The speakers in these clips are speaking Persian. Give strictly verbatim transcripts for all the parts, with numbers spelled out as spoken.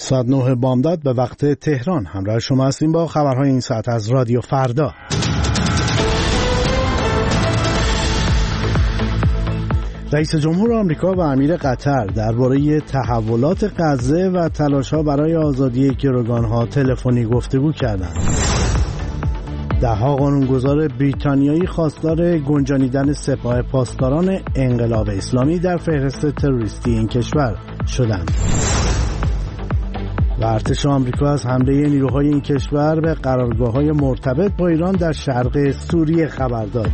ساعت نه بامداد به وقت تهران همراه شما هستیم با خبرهای این ساعت از رادیو فردا. رئیس جمهور آمریکا و امیر قطر درباره تحولات غزه و تلاش‌ها برای آزادی گروگان‌ها تلفنی گفتگو کردند. ده‌ها قانونگذار بریتانیایی خواستار گنجانیدن سپاه پاسداران انقلاب اسلامی در فهرست تروریستی این کشور شدند. و ارتش آمریکا از حمله نیروهای این کشور به قرارگاه‌های مرتبط با ایران در شرق سوریه خبر داد.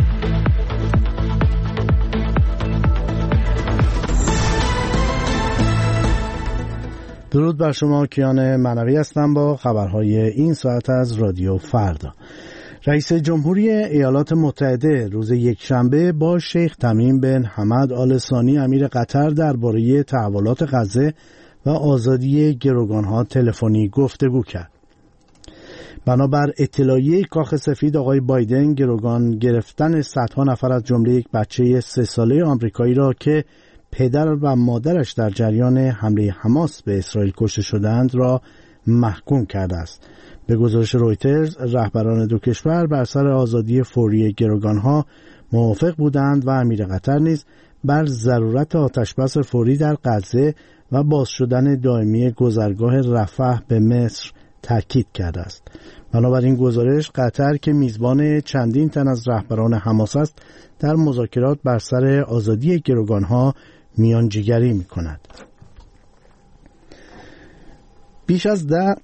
درود بر شما، کیان منوی هستم با خبرهای این ساعت از رادیو فردا. رئیس جمهوری ایالات متحده روز یکشنبه با شیخ تمیم بن حمد آل ثانی امیر قطر درباره تحولات غزه و آزادی گروگان‌ها تلفنی گفتگو کرد. بنابر اطلاعیه کاخ سفید آقای بایدن گروگان گرفتن صدها نفر از جمله یک بچه سه ساله آمریکایی را که پدر و مادرش در جریان حمله حماس به اسرائیل کشته شدند را محکوم کرده است. به گزارش رویترز رهبران دو کشور بر سر آزادی فوری گروگان‌ها موافق بودند و امیر قطر نیز بر ضرورت آتشبس فوری در غزه و باز شدن دائمی گذرگاه رفح به مصر تاکید کرده است. بنابراین گزارش قطر که میزبان چندین تن از رهبران حماس است در مذاکرات بر سر آزادی گروگان‌ها میانجیگری می‌کند. بیش از ده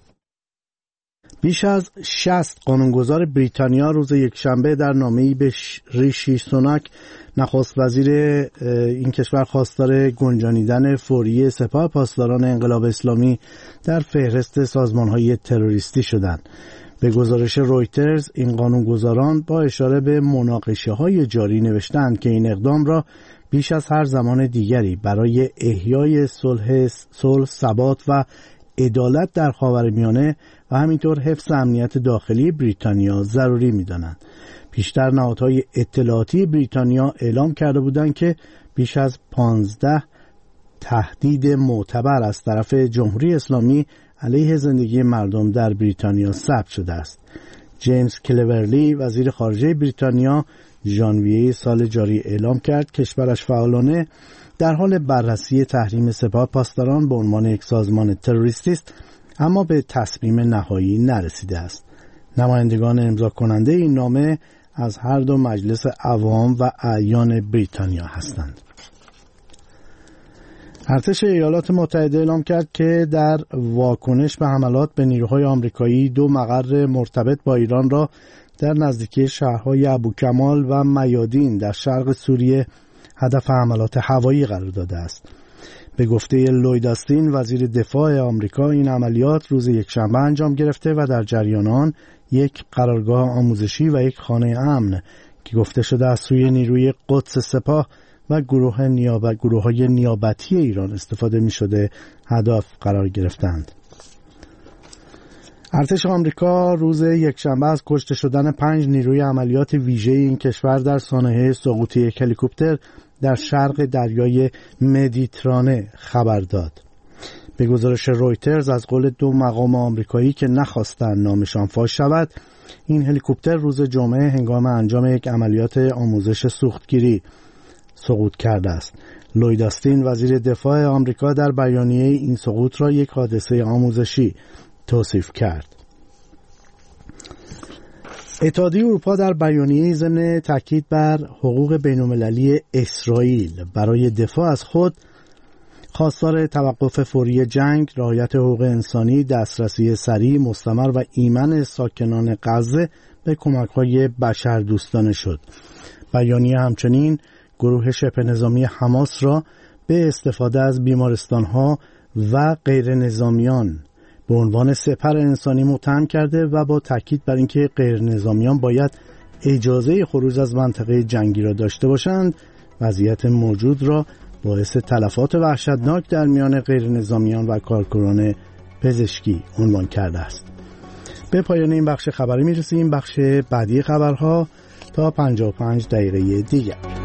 بیش از شصت قانونگذار بریتانیا روز یکشنبه در نامه‌ای به ریشی سوناک نخست وزیر این کشور خواستار گنجانیدن فوری سپاه پاسداران انقلاب اسلامی در فهرست سازمان‌های تروریستی شدند. به گزارش رویترز این قانونگذاران با اشاره به مناقشه‌های جاری نوشتند که این اقدام را بیش از هر زمان دیگری برای احیای صلح، صلح، ثبات و عدالت در خاورمیانه و همینطور حفظ امنیت داخلی بریتانیا ضروری می‌دانند. پیشتر نهادهای اطلاعاتی بریتانیا اعلام کرده بودند که بیش از پانزده تهدید معتبر از طرف جمهوری اسلامی علیه زندگی مردم در بریتانیا ثبت شده است. جیمز کلورلی وزیر خارجه بریتانیا ژانویه سال جاری اعلام کرد کشورش فعالانه در حال بررسی تحریم سپاه پاسداران به عنوان یک سازمان تروریستی است، اما به تصمیم نهایی نرسیده است. نمایندگان امضا کننده این نامه از هر دو مجلس عوام و اعیان بریتانیا هستند. ارتش ایالات متحده اعلام کرد که در واکنش به حملات به نیروهای آمریکایی دو مقر مرتبط با ایران را در نزدیکی شهرهای ابوکمال و میادین در شرق سوریه هدف حملات هوایی قرار داده است. به گفته لوید آستین وزیر دفاع آمریکا این عملیات روز یکشنبه انجام گرفته و در جریان آن یک قرارگاه آموزشی و یک خانه امن که گفته شده از سوی نیروی قدس سپاه و گروه نیابت گروه‌های نیابتی ایران استفاده می‌شده هدف قرار گرفتند. ارتش آمریکا روز یکشنبه از کشته شدن پنج نیروی عملیات ویژه این کشور در سانحه سقوط یک هلیکوپتر در شرق دریای مدیترانه خبر داد. به گزارش رویترز از قول دو مقام آمریکایی که نخواستند نامشان فاش شود، این هلیکوپتر روز جمعه هنگام انجام یک عملیات آموزش سوختگیری سقوط کرده است. لوید آستین وزیر دفاع آمریکا در بیانیه این سقوط را یک حادثه آموزشی توصیف کرد. اتحادیه اروپا در بیانیه ضمن تاکید بر حقوق بین‌المللی اسرائیل برای دفاع از خود خواستار توقف فوری جنگ، رعایت حقوق انسانی، دسترسی سریع، مستمر و ایمن ساکنان غزه به کمک‌های بشردوستانه شد. بیانیه همچنین گروه شبه نظامی حماس را به استفاده از بیمارستان‌ها و غیر نظامیان به عنوان سپر انسانی متهم کرده و با تاکید بر اینکه غیر نظامیان باید اجازه خروج از منطقه جنگی را داشته باشند، وضعیت موجود را باعث تلفات وحشتناک در میان غیر نظامیان و کارکنان پزشکی عنوان کرده است. به پایان این بخش خبری میرسیم. بخش بعدی خبرها تا پنجاه و پنج دقیقه دیگر.